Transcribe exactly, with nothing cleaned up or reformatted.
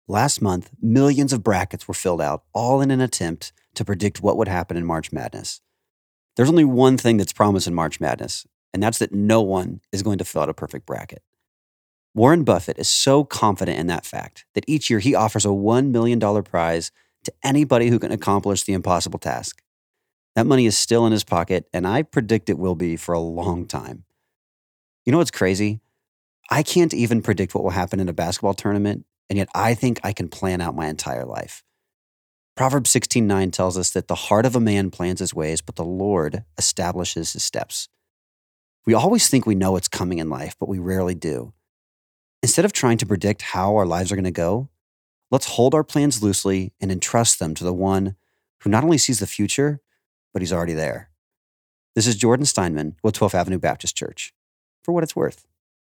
Last month, millions of brackets were filled out, all in an attempt to predict what would happen in March Madness. There's only one thing that's promised in March Madness, and that's that no one is going to fill out a perfect bracket. Warren Buffett is so confident in that fact that each year he offers a one million dollars prize to anybody who can accomplish the impossible task. That money is still in his pocket, and I predict it will be for a long time. You know what's crazy? I can't even predict what will happen in a basketball tournament, and yet I think I can plan out my entire life. Proverbs sixteen nine tells us that the heart of a man plans his ways, but the Lord establishes his steps. We always think we know what's coming in life, but we rarely do. Instead of trying to predict how our lives are going to go, let's hold our plans loosely and entrust them to the one who not only sees the future, but he's already there. This is Jordan Steinman with twelfth Avenue Baptist Church. For what it's worth.